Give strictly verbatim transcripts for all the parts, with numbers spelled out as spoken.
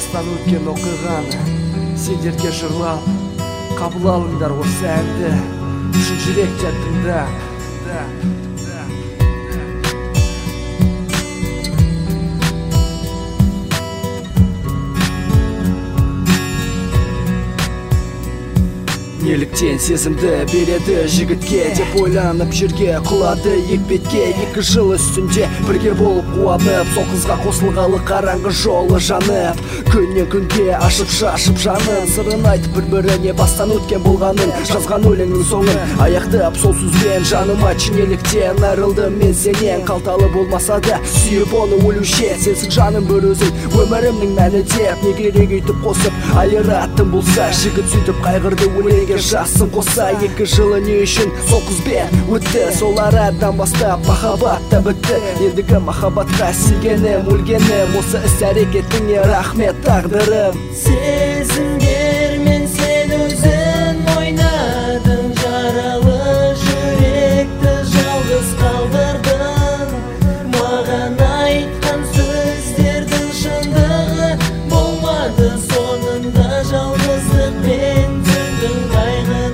бастан өткен оқиғаны сендерге жырлап қабыл алыңдар осы әнді шын жүректен тыңдап. Неліктен сезімді береді жігітке деп ойланып жерге құлады екбетке. Екі жыл үстінде бірге болып қуанып, сол қызға қосылғалы қараңғы жолы жанып, күннен күнге ашып шашып жанын, сырын айтып бір-біріне бастан өткен болғанын, жазған өлеңнің соңын аяқтап сол сөзбен: жаным айтшы неліктен айрылдым мен сенен, қалталы болмаса да сүйіп оны өлуше. Сенсің жаным бір өзің өмірімнің мәні деп, не керек өйтіп қосып айыратын болса. Жігіт сөйтіп қайғырды өлеңге жасын қоса. Екі жылы не үшін сол қызбен өтті, сол арадан бастап махаббат та бітті. Ендігі махаббатқа сүйгенім өлгенім, осы іс әрекетіңе рахмет тағдырым. Сезімдермен сен өзің ойнадың, жаралы жүректі жалғыз қалдырдың. Маған айтқан сөздердің шындығы болмады, соңында жалғыздықпен түндің қайғыны.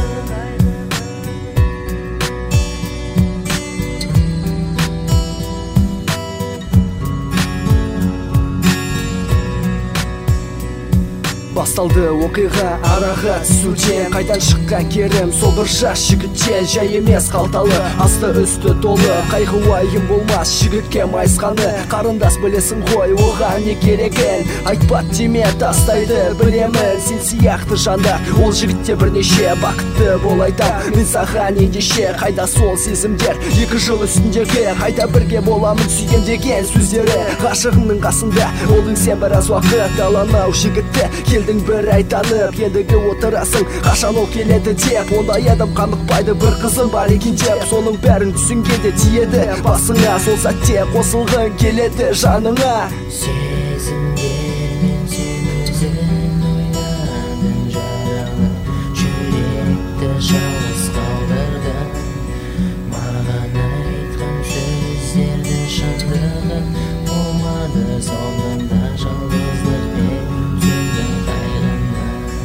Басталды оқиға араға түсуден, қайдан шыққан керім сол бір жас жігіттен. Жай емес қалталы, асты үсті толы, қайғы уайым болмас жігітке майысқаны. Қарындас білесің ғой оған не керегін, айтпат деме тастайды білемін. Сен сияқты жандар ол жігітте бірнеше, бақытты бол айтам мен саған ендеше. Қайда сол сезімдер екі жыл үстіндегі, қайда бірге боламын сүйем деген сөздері. Ғашығыңның қасында олдың сен біраз уақыт, аланау жігітті келдің бір ай танып, ендігі отырасың қашан ол келеді деп. Ондай адам қанықпайды бір қызым бар екен деп, соның бәрін түсінгенде тиеді басыңа, сол сәтте қосылғың келеді жаныңа. Сезімдермен сен өзің ойнадың, жаралы жүректі жалғыз қалдырдың. Маған айтқан сөздерді шындығы болмады, соңында жалғыздықпен түндің қайғыны.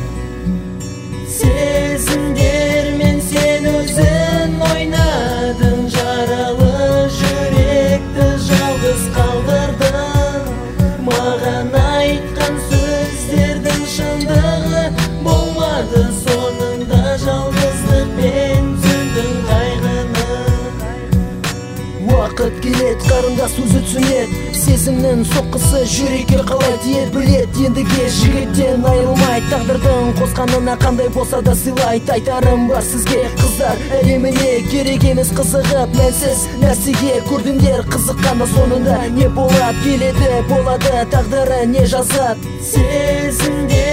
Сезімдермен сен өзің ойнадың, жаралы жүректі жалғыз қалдырдың. Маған айтқан сөздердің шындығы болмады, соңында жалғыздықпен түндің қайғыны. Уақыт келет, қарындас өзі түсінет, сезімнің соққысы жүрекке қалай тиет білет. Ендіге жігіттен айырылмай, тағдырдың қосқанына қандай болса да сыйлайды. Айтарым бар сізге қыздар әлеміне, керек емес қызығып мәнсіз нәрсеге. Көрдіңдер қызыққанда соңында не болады, келеді болады тағдыры не жазады. Сезімдер